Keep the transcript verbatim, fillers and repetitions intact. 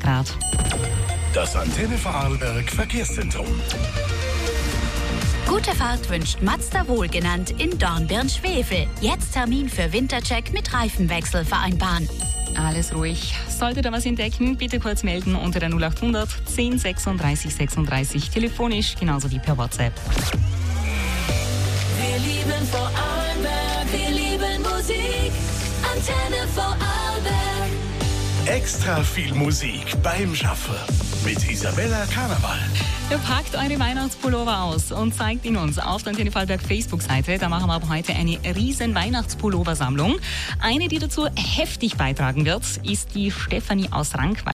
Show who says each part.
Speaker 1: Grad.
Speaker 2: Das Antenne Vorarlberg Verkehrszentrum.
Speaker 3: Gute Fahrt wünscht Mazda Wohlgenannt in Dornbirn-Schwefel. Jetzt Termin für Wintercheck mit Reifenwechsel vereinbaren.
Speaker 1: Alles ruhig. Solltet ihr was entdecken, bitte kurz melden unter der null achthundert zehn sechsunddreißig sechsunddreißig. Telefonisch, genauso wie per WhatsApp.
Speaker 4: Wir lieben Vorarlberg, wir lieben Musik. Antenne Vorarlberg.
Speaker 2: Extra viel Musik beim Schaffen mit Isabella Karneval.
Speaker 1: Ihr packt eure Weihnachtspullover aus und zeigt ihn uns auf der Antenne Vorarlberg Facebook-Seite. Da machen wir ab heute eine riesen Weihnachtspulloversammlung. Eine, die dazu heftig beitragen wird, ist die Stefanie aus Rankweil.